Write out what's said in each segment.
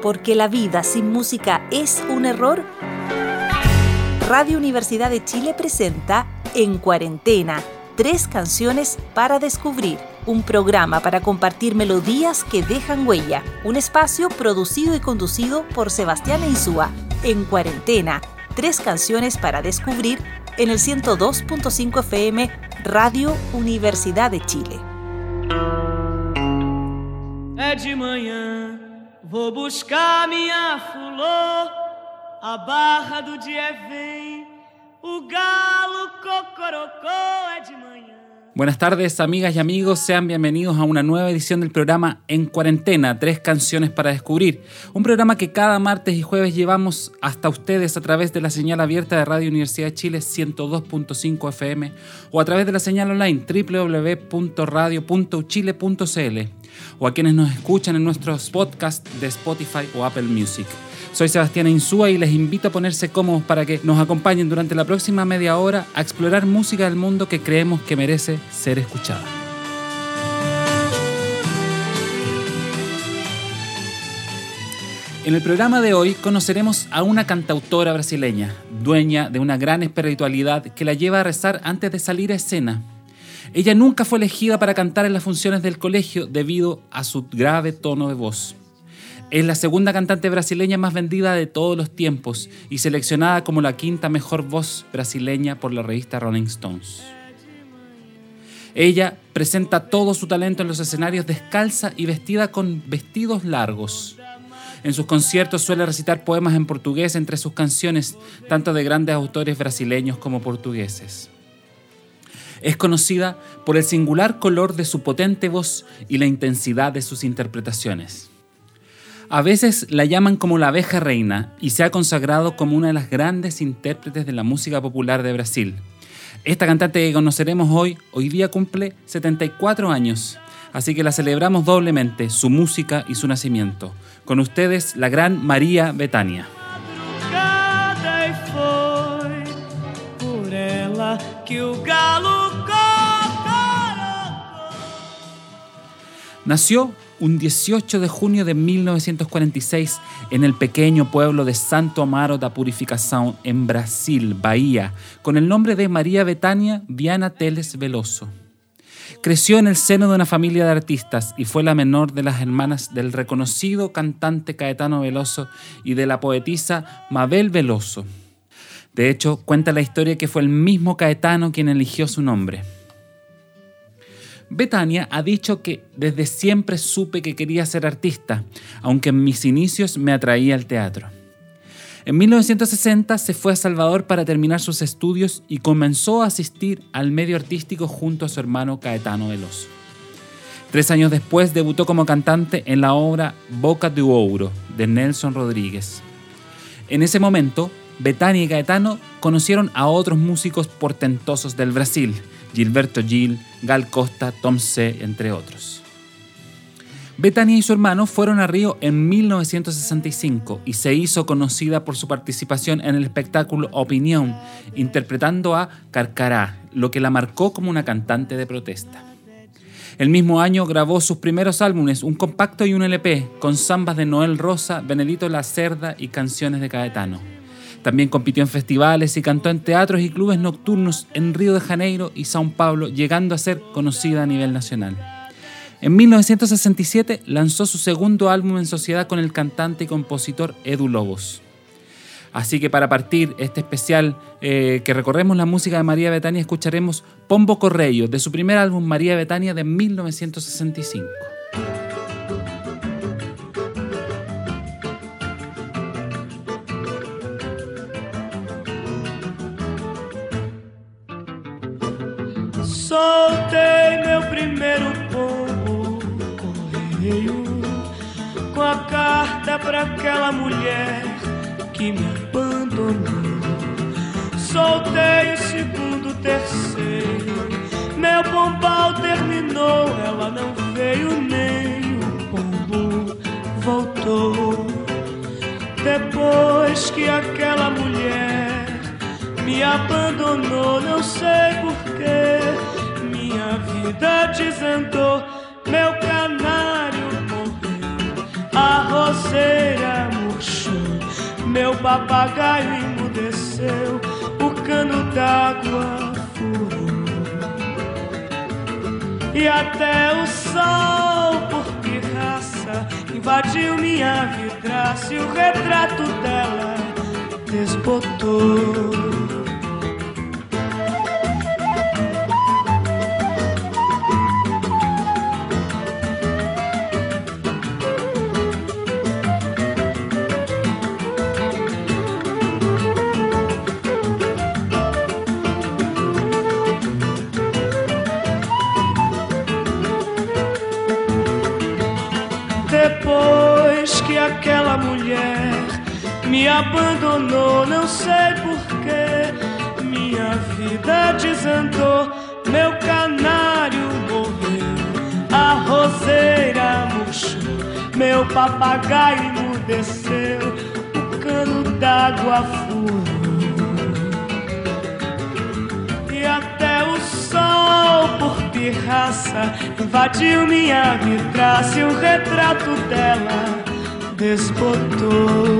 porque la vida sin música es un error? Radio Universidad de Chile presenta En Cuarentena, 3 canciones para descubrir. Un programa para compartir melodías que dejan huella. Un espacio producido y conducido por Sebastián Insúa. En Cuarentena, 3 canciones para descubrir en el 102.5 FM Radio Universidad de Chile. É de manhã, vou buscar minha flor, a barra do dia vem, o galo cocorocó, é de manhã. Buenas tardes, amigas y amigos, sean bienvenidos a una nueva edición del programa En Cuarentena, 3 canciones para descubrir. Un programa que cada martes y jueves llevamos hasta ustedes a través de la señal abierta de Radio Universidad de Chile 102.5 FM o a través de la señal online www.radio.uchile.cl o a quienes nos escuchan en nuestros podcasts de Spotify o Apple Music. Soy Sebastián Insúa y les invito a ponerse cómodos para que nos acompañen durante la próxima media hora a explorar música del mundo que creemos que merece ser escuchada. En el programa de hoy conoceremos a una cantautora brasileña, dueña de una gran espiritualidad que la lleva a rezar antes de salir a escena. Ella nunca fue elegida para cantar en las funciones del colegio debido a su grave tono de voz. Es la segunda cantante brasileña más vendida de todos los tiempos y seleccionada como la 5ª mejor voz brasileña por la revista Rolling Stones. Ella presenta todo su talento en los escenarios descalza y vestida con vestidos largos. En sus conciertos suele recitar poemas en portugués entre sus canciones, tanto de grandes autores brasileños como portugueses. Es conocida por el singular color de su potente voz y la intensidad de sus interpretaciones. A veces la llaman como la abeja reina y se ha consagrado como una de las grandes intérpretes de la música popular de Brasil. Esta cantante que conoceremos hoy día cumple 74 años, así que la celebramos doblemente, su música y su nacimiento. Con ustedes, la gran María Bethânia. Nació un 18 de junio de 1946 en el pequeño pueblo de Santo Amaro da Purificação, en Brasil, Bahía, con el nombre de María Bethânia Viana Teles Veloso. Creció en el seno de una familia de artistas y fue la menor de las hermanas del reconocido cantante Caetano Veloso y de la poetisa Mabel Veloso. De hecho, cuenta la historia que fue el mismo Caetano quien eligió su nombre. Bethânia ha dicho que desde siempre supe que quería ser artista, aunque en mis inicios me atraía el teatro. En 1960 se fue a Salvador para terminar sus estudios y comenzó a asistir al medio artístico junto a su hermano Caetano Veloso. 3 años después debutó como cantante en la obra Boca do Ouro de Nelson Rodríguez. En ese momento, Bethânia y Caetano conocieron a otros músicos portentosos del Brasil, Gilberto Gil, Gal Costa, Tom C., entre otros. Bethânia y su hermano fueron a Río en 1965 y se hizo conocida por su participación en el espectáculo Opinión, interpretando a Carcará, lo que la marcó como una cantante de protesta. El mismo año grabó sus primeros álbumes, un compacto y un LP, con zambas de Noel Rosa, Benedito Lacerda y canciones de Caetano. También compitió en festivales y cantó en teatros y clubes nocturnos en Río de Janeiro y São Paulo, llegando a ser conocida a nivel nacional. En 1967 lanzó su segundo álbum en sociedad con el cantante y compositor Edu Lobos. Así que para partir este especial que recorremos la música de María Bethânia, escucharemos Pombo Correio, de su primer álbum María Bethânia de 1965. Soltei meu primeiro pombo correio com a carta pra aquela mulher que me abandonou. Soltei o segundo, terceiro, meu pombal terminou. Ela não veio nem o pombo voltou. Depois que aquela mulher me abandonou, não sei porquê, minha vida desandou. Meu canário morreu, a roseira meu papagaio emudeceu, o cano d'água furou. E até o sol, por pirraça, invadiu minha vidraça e o retrato dela desbotou. Depois que aquela mulher me abandonou, não sei porquê, minha vida desandou, meu canário morreu, a roseira murchou, meu papagaio emudeceu, o cano d'água furou. E até o sol, por pirraça, invadiu minha vidraça e o retrato dela desbotou.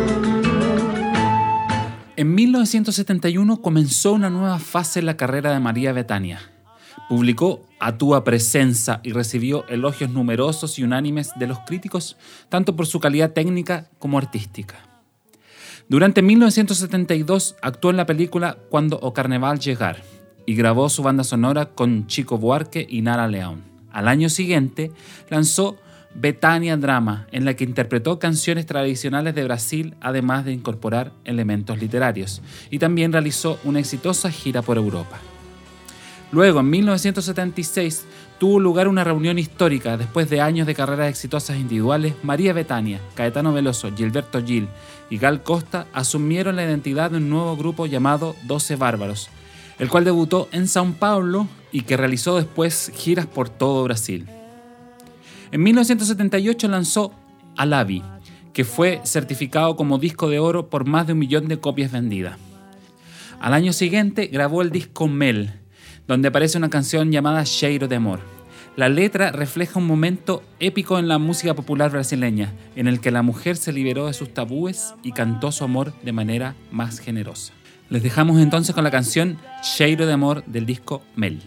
En 1971 comenzó una nueva fase en la carrera de María Bethânia. Publicó A Tua Presença y recibió elogios numerosos y unánimes de los críticos, tanto por su calidad técnica como artística. Durante 1972 actuó en la película Cuando o Carnaval Llegar y grabó su banda sonora con Chico Buarque y Nara León. Al año siguiente lanzó Bethânia Drama, en la que interpretó canciones tradicionales de Brasil, además de incorporar elementos literarios, y también realizó una exitosa gira por Europa. Luego, en 1976, tuvo lugar una reunión histórica. Después de años de carreras exitosas individuales, María Bethânia, Caetano Veloso, Gilberto Gil y Gal Costa asumieron la identidad de un nuevo grupo llamado 12 Bárbaros, el cual debutó en São Paulo y que realizó después giras por todo Brasil. En 1978 lanzó Alabi, que fue certificado como disco de oro por más de 1 millón de copias vendidas. Al año siguiente grabó el disco Mel, donde aparece una canción llamada Cheiro de Amor. La letra refleja un momento épico en la música popular brasileña, en el que la mujer se liberó de sus tabúes y cantó su amor de manera más generosa. Les dejamos entonces con la canción Cheiro de Amor del disco Mel.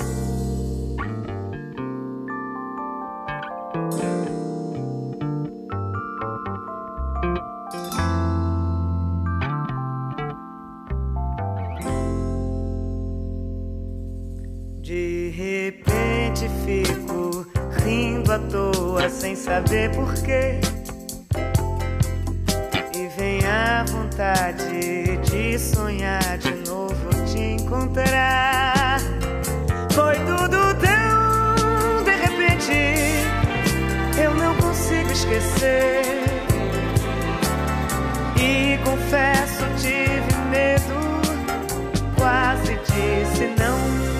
De repente fico rindo à toa sem saber porquê, e vem a vontade de sonhar de novo te encontrar. Foi tudo tão de repente, eu não consigo esquecer. E confesso, tive medo, quase disse não.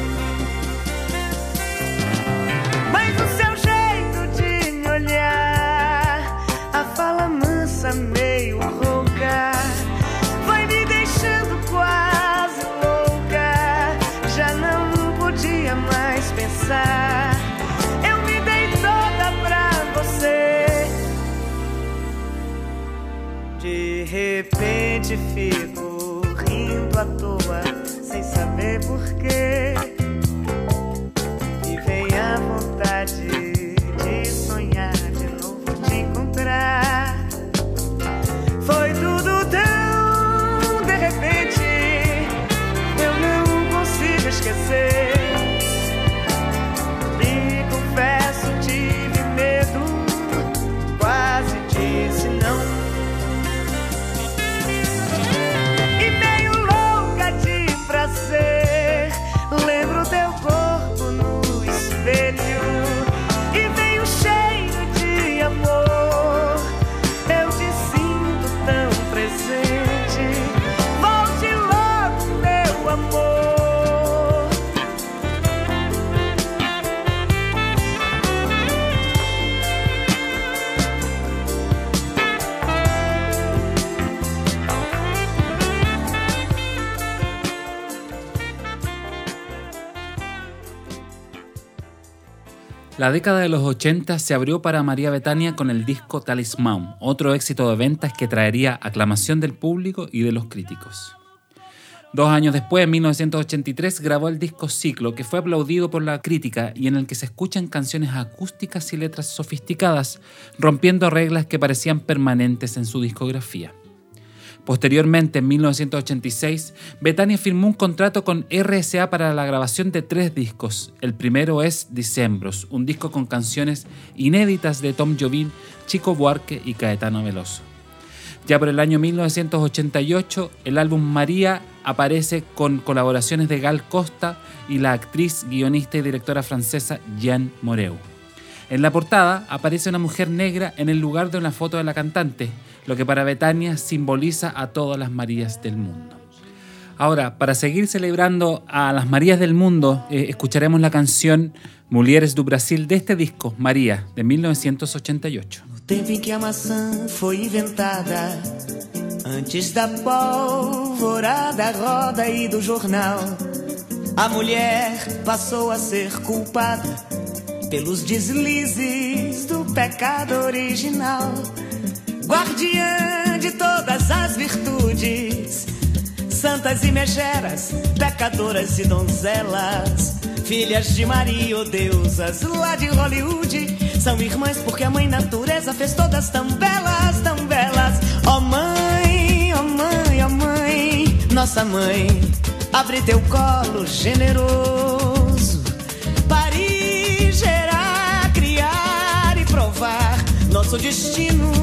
Mas o seu jeito de me olhar, a fala mansa meio rouca, vai me deixando quase louca. Já não podia mais pensar, eu me dei toda pra você. De repente fico rindo à toa, sem saber porquê, e vem a vontade de sonhar de novo te encontrar. Foi tudo tão de repente, eu não consigo esquecer. E confesso, tive medo, quase disse não. E meio louca de prazer, lembro La década de los 80 se abrió para María Bethania con el disco Talismán, otro éxito de ventas que traería aclamación del público y de los críticos. 2 años después, en 1983, grabó el disco Ciclo, que fue aplaudido por la crítica y en el que se escuchan canciones acústicas y letras sofisticadas, rompiendo reglas que parecían permanentes en su discografía. Posteriormente, en 1986, Bethania firmó un contrato con RCA para la grabación de 3 discos. El primero es Dicembros, un disco con canciones inéditas de Tom Jobim, Chico Buarque y Caetano Veloso. Ya por el año 1988, el álbum María aparece con colaboraciones de Gal Costa y la actriz, guionista y directora francesa Jeanne Moreau. En la portada aparece una mujer negra en el lugar de una foto de la cantante, lo que para Bethania simboliza a todas las Marías del mundo. Ahora, para seguir celebrando a las Marías del mundo, escucharemos la canción Mulheres do Brasil de este disco, María, de 1988. No tempo em que a maçã foi inventada, antes da pólvora, da roda e do jornal, a mulher passou a ser culpada pelos deslizes do pecado original. Guardiã de todas as virtudes, santas e megeras, pecadoras e donzelas, filhas de Maria ou deusas lá de Hollywood, são irmãs porque a mãe natureza fez todas tão belas, tão belas. Ó mãe, ó mãe, ó mãe, nossa mãe, abre teu colo generoso, parir, gerar, criar e provar nosso destino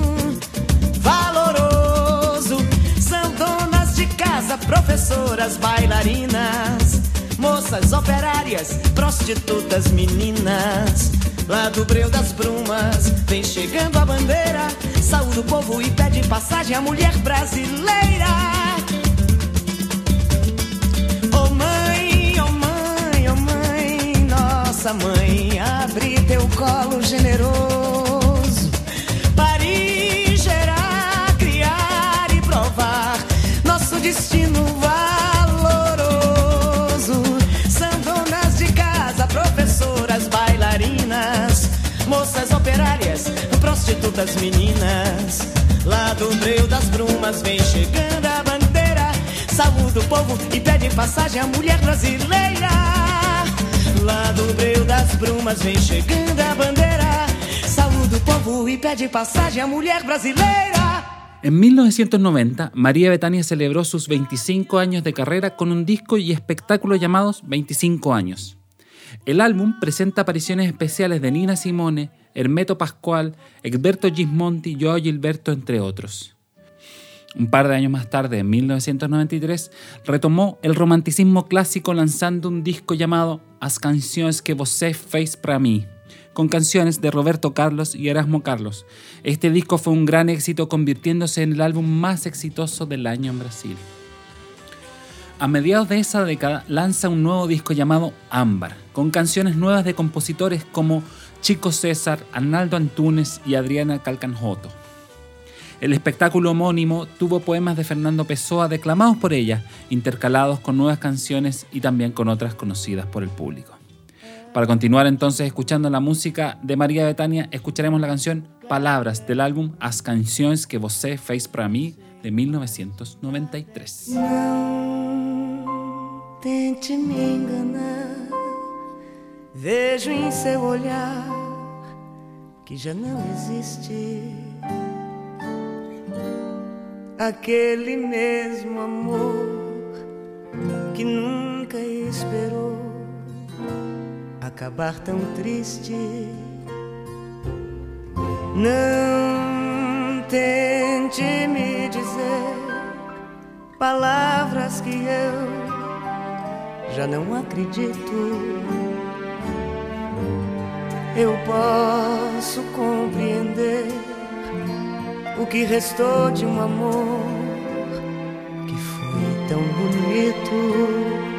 valoroso. São donas de casa, professoras, bailarinas, moças operárias, prostitutas, meninas. Lá do breu das brumas vem chegando a bandeira, saúda o povo e pede passagem à mulher brasileira. Oh mãe, oh mãe, oh mãe, nossa mãe, abre teu colo generoso, parir, gerar, criar e provar nosso destino valoroso. São donas de casa, professoras, bailarinas, moças operárias, prostitutas, meninas. Lá do breu das brumas vem chegando a bandeira, saúda o povo e pede passagem à mulher brasileira. Lá do breu das brumas vem chegando a bandeira, saúda o povo e pede passagem à mulher brasileira. En 1990, María Bethania celebró sus 25 años de carrera con un disco y espectáculo llamados 25 años. El álbum presenta apariciones especiales de Nina Simone, Hermeto Pascual, Egberto Gismonti, Joao Gilberto, entre otros. Un par de años más tarde, en 1993, retomó el romanticismo clásico lanzando un disco llamado As Canções que Você Fez Pra Mim, con canciones de Roberto Carlos y Erasmo Carlos. Este disco fue un gran éxito, convirtiéndose en el álbum más exitoso del año en Brasil. A mediados de esa década lanza un nuevo disco llamado Ámbar, con canciones nuevas de compositores como Chico César, Arnaldo Antunes y Adriana Calcanhoto. El espectáculo homónimo tuvo poemas de Fernando Pessoa declamados por ella, intercalados con nuevas canciones y también con otras conocidas por el público. Para continuar entonces escuchando la música de María Bethania, escucharemos la canción Palabras del álbum As Canções que Você Fez Pra Mim de 1993. Não tente me enganar, vejo em seu olhar que já não existe aquele mesmo amor que nunca esperou acabar tão triste. Não tente me dizer palavras que eu já não acredito. Eu posso compreender o que restou de um amor que foi tão bonito.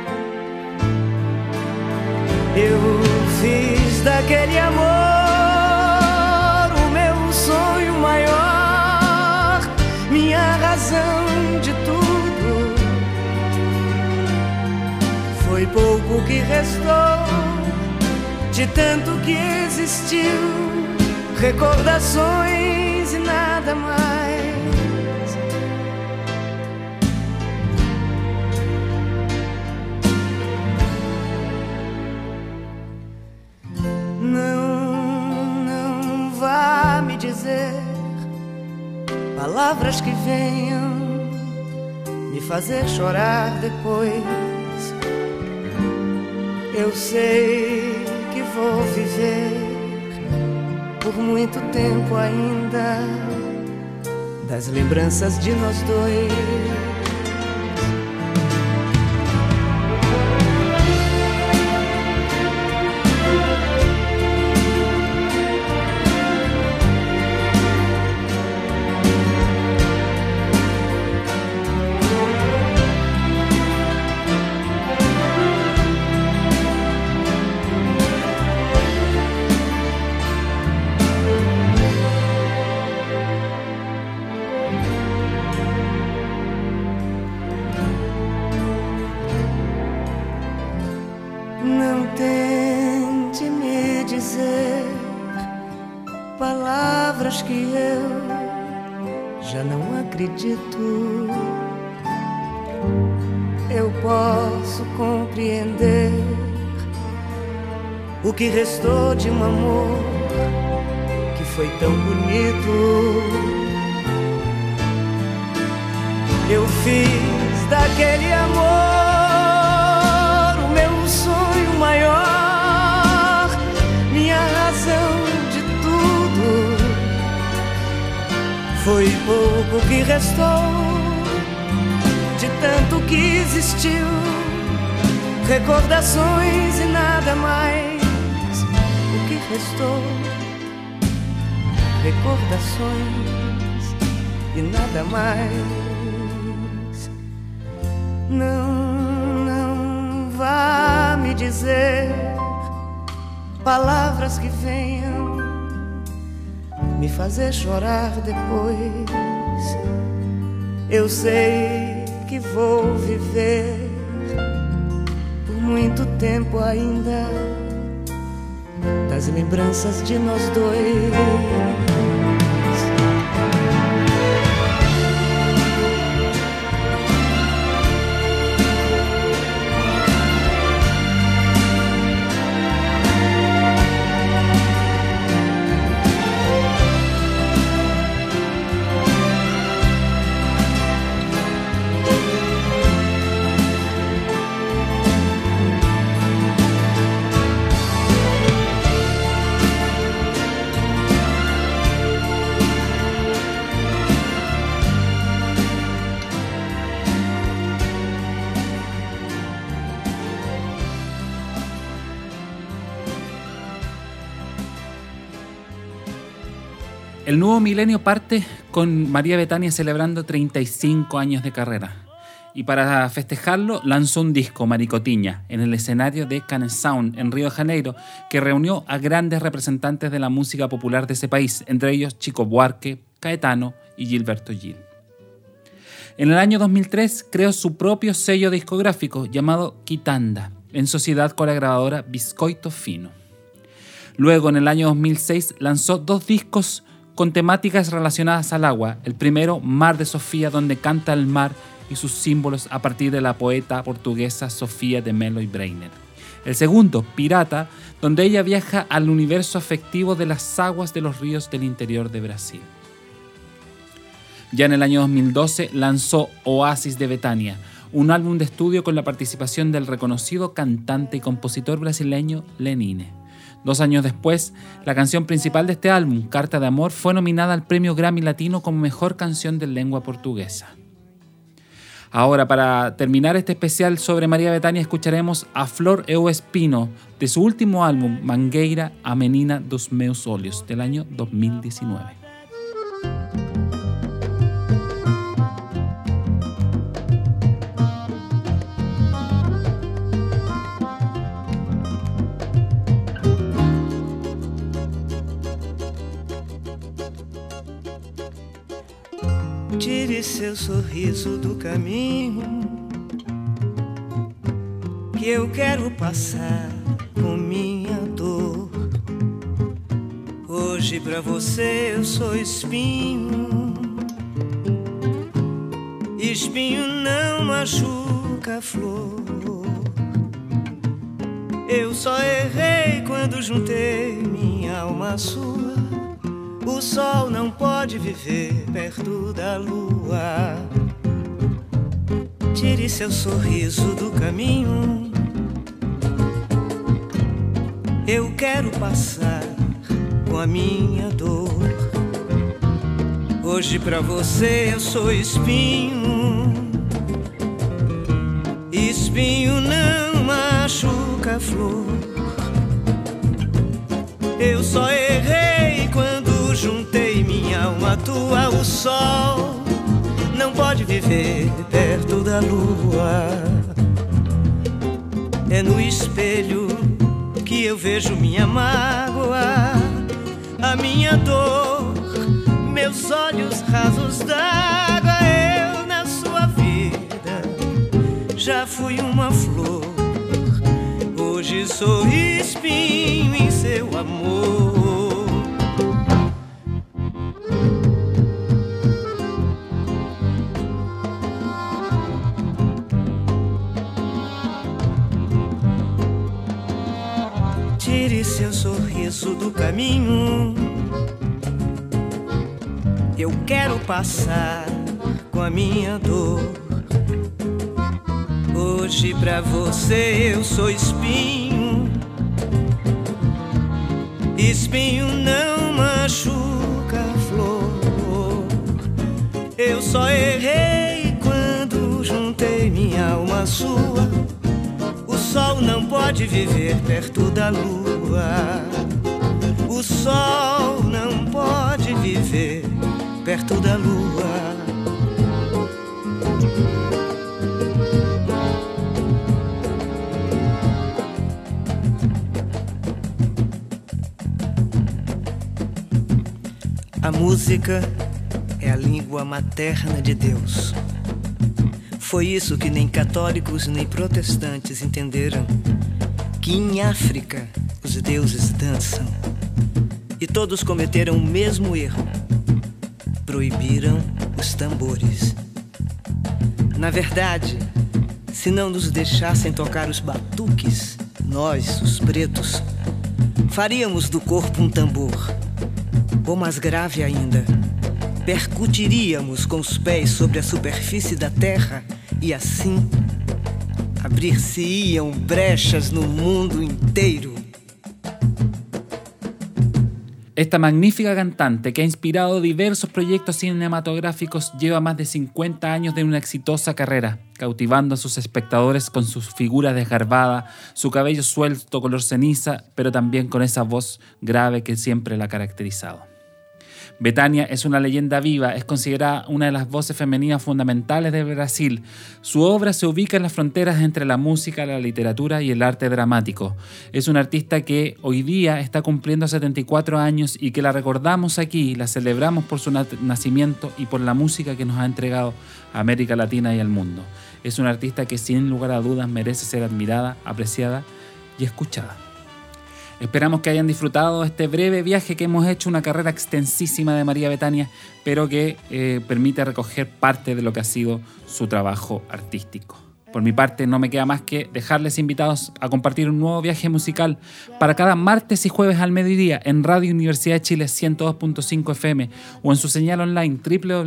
Eu fiz daquele amor o meu sonho maior, minha razão de tudo. Foi pouco que restou de tanto que existiu, recordações e nada mais. Não vá me dizer palavras que venham me fazer chorar depois. Eu sei que vou viver por muito tempo ainda das lembranças de nós dois. Não tente me dizer palavras que eu já não acredito. Eu posso compreender o que restou de um amor que foi tão bonito. Eu fiz daquele amor maior, minha razão de tudo. Foi pouco que restou de tanto que existiu, recordações e nada mais. O que restou, recordações e nada mais. Não vá me dizer palavras que venham me fazer chorar depois. Eu sei que vou viver por muito tempo ainda das lembranças de nós dois. El nuevo milenio parte con María Bethania celebrando 35 años de carrera. Y para festejarlo lanzó un disco, Maricotiña, en el escenario de Cannes Sound en Río de Janeiro, que reunió a grandes representantes de la música popular de ese país, entre ellos Chico Buarque, Caetano y Gilberto Gil. En el año 2003 creó su propio sello discográfico llamado Quitanda, en sociedad con la grabadora Biscoito Fino. Luego, en el año 2006, lanzó 2 discos con temáticas relacionadas al agua. El primero, Mar de Sofía, donde canta el mar y sus símbolos a partir de la poeta portuguesa Sofía de Mello y Breiner. El segundo, Pirata, donde ella viaja al universo afectivo de las aguas de los ríos del interior de Brasil. Ya en el año 2012 lanzó Oasis de Betania, un álbum de estudio con la participación del reconocido cantante y compositor brasileño Lenine. 2 años después, la canción principal de este álbum, Carta de Amor, fue nominada al Premio Grammy Latino como Mejor Canción de Lengua Portuguesa. Ahora, para terminar este especial sobre María Bethania, escucharemos a Flor e o Espino, de su último álbum, Mangueira, a Menina dos Meus Olhos, del año 2019. Tire seu sorriso do caminho, que eu quero passar com minha dor. Hoje pra você eu sou espinho. Espinho não machuca a flor. Eu só errei quando juntei minha alma à sua. O sol não pode viver perto da lua. Tire seu sorriso do caminho. Eu quero passar com a minha dor. Hoje pra você eu sou espinho. Espinho não machuca a flor. Eu só errei quando juntei minha alma à tua. O sol não pode viver perto da lua. É no espelho que eu vejo minha mágoa, a minha dor, meus olhos rasos d'água. Eu na sua vida já fui uma flor. Hoje sou espinho em seu amor. Tire seu sorriso do caminho. Eu quero passar com a minha dor. Hoje pra você eu sou espinho. Espinho não machuca a flor. Eu só errei quando juntei minha alma à sua. O sol não pode viver perto da lua. O sol não pode viver perto da lua. A música é a língua materna de Deus. Foi isso que nem católicos nem protestantes entenderam, que em África os deuses dançam. E todos cometeram o mesmo erro: proibiram os tambores. Na verdade, se não nos deixassem tocar os batuques, nós, os pretos, faríamos do corpo um tambor. Ou mais grave ainda, percutiríamos com os pés sobre a superfície da terra e assim abrir-se-iam brechas no mundo inteiro. Esta magnífica cantante, que ha inspirado diversos proyectos cinematográficos, lleva más de 50 años de una exitosa carrera, cautivando a sus espectadores con su figura desgarbada, su cabello suelto color ceniza, pero también con esa voz grave que siempre la ha caracterizado. Bethânia es una leyenda viva, es considerada una de las voces femeninas fundamentales de Brasil. Su obra se ubica en las fronteras entre la música, la literatura y el arte dramático. Es una artista que hoy día está cumpliendo 74 años y que la recordamos aquí, la celebramos por su nacimiento y por la música que nos ha entregado a América Latina y al mundo. Es una artista que sin lugar a dudas merece ser admirada, apreciada y escuchada. Esperamos que hayan disfrutado este breve viaje que hemos hecho, una carrera extensísima de María Bethânia, pero que permite recoger parte de lo que ha sido su trabajo artístico. Por mi parte, no me queda más que dejarles invitados a compartir un nuevo viaje musical para cada martes y jueves al mediodía en Radio Universidad de Chile 102.5 FM o en su señal online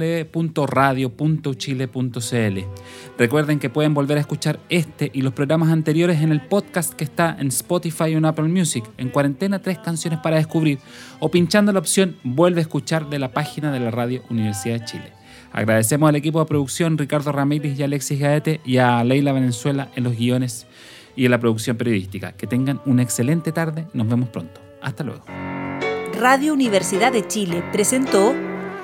www.radio.uchile.cl. Recuerden que pueden volver a escuchar este y los programas anteriores en el podcast que está en Spotify y en Apple Music, en Cuarentena 3 canciones para descubrir, o pinchando la opción Vuelve a escuchar de la página de la Radio Universidad de Chile. Agradecemos al equipo de producción, Ricardo Ramírez y Alexis Gaete, y a Leila Valenzuela en los guiones y en la producción periodística. Que tengan una excelente tarde. Nos vemos pronto. Hasta luego. Radio Universidad de Chile presentó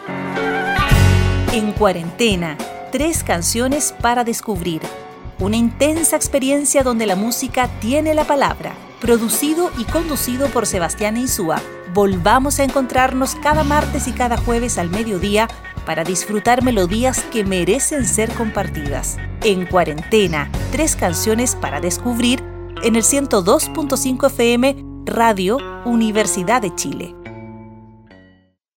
En Cuarentena, 3 canciones para descubrir. Una intensa experiencia donde la música tiene la palabra. Producido y conducido por Sebastián Insúa. Volvamos a encontrarnos cada martes y cada jueves al mediodía para disfrutar melodías que merecen ser compartidas. En Cuarentena, 3 canciones para descubrir en el 102.5 FM Radio Universidad de Chile.